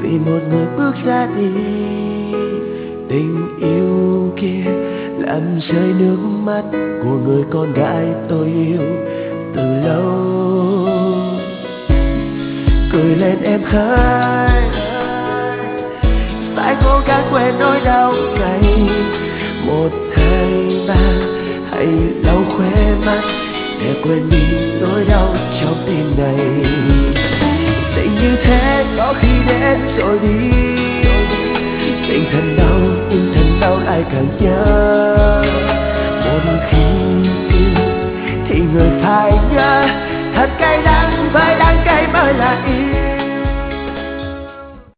vì một người bước ra đi. Tình yêu kia làm rơi nước mắt của người con gái tôi yêu từ lâu. Cười lên em hỡi, phải cố gắng quên nỗi đau này. 1, 2, 3 hãy lau khóe mắt để quên đi nỗi đau trong tim này. Tình như thế có khi đến rồi đi, tình thần đau lại càng nhớ. Một khi yêu thì người phải nhớ, thật cay đắng với đắng cay mới là yêu.